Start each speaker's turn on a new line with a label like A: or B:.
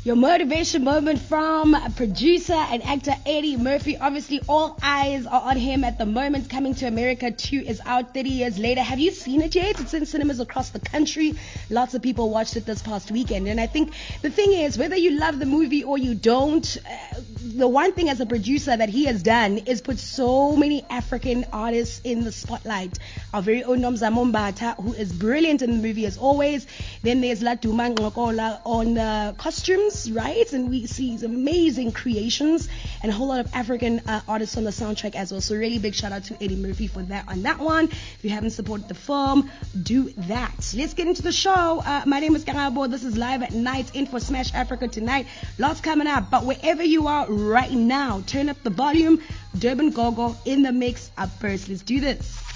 A: Your motivation moment from producer and actor Eddie Murphy. Obviously, all eyes are on him at the moment. Coming to America 2 is out 30 years later. Have you seen it yet? It's in cinemas across the country. Lots of people watched it this past weekend. And I think the thing is, whether you love the movie or you don't, the one thing as a producer that he has done is put so many African artists in the spotlight. Our very own Nomzamo Mbatha, who is brilliant in the movie as always. Then there's Laduma Ngokola on costumes, right? And we see these amazing creations and a whole lot of African artists on the soundtrack as well. So really big shout out to Eddie Murphy for that on that one. If you haven't supported the film, do that. Let's get into the show. My name is Kangabo. This is Live at Night in for Smash Africa tonight. Lots coming up, but wherever you are right now, turn up the volume. Durban Gogo in the mix up first. Let's do this.